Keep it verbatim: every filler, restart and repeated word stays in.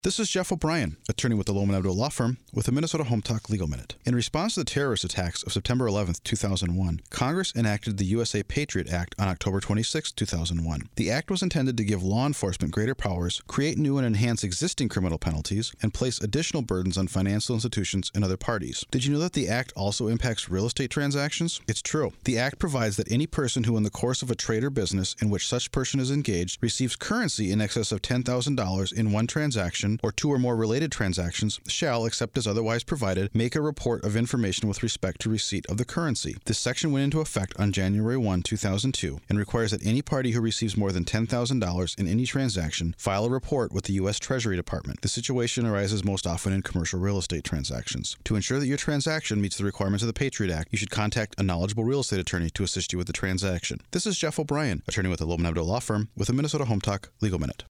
This is Jeff O'Brien, attorney with the Lowman Abdo Law Firm, with the Minnesota Home Talk Legal Minute. In response to the terrorist attacks of September eleventh, two thousand one, Congress enacted the U S A Patriot Act on October twenty-sixth, two thousand one. The act was intended to give law enforcement greater powers, create new and enhance existing criminal penalties, and place additional burdens on financial institutions and other parties. Did you know that the act also impacts real estate transactions? It's true. The act provides that any person who in the course of a trade or business in which such person is engaged receives currency in excess of ten thousand dollars in one transaction or two or more related transactions shall, except as otherwise provided, make a report of information with respect to receipt of the currency. This section went into effect on January first, two thousand two, and requires that any party who receives more than ten thousand dollars in any transaction file a report with the U S Treasury Department. This situation arises most often in commercial real estate transactions. To ensure that your transaction meets the requirements of the Patriot Act, you should contact a knowledgeable real estate attorney to assist you with the transaction. This is Jeff O'Brien, attorney with the Lowman Abdo Law Firm, with the Minnesota Home Talk Legal Minute.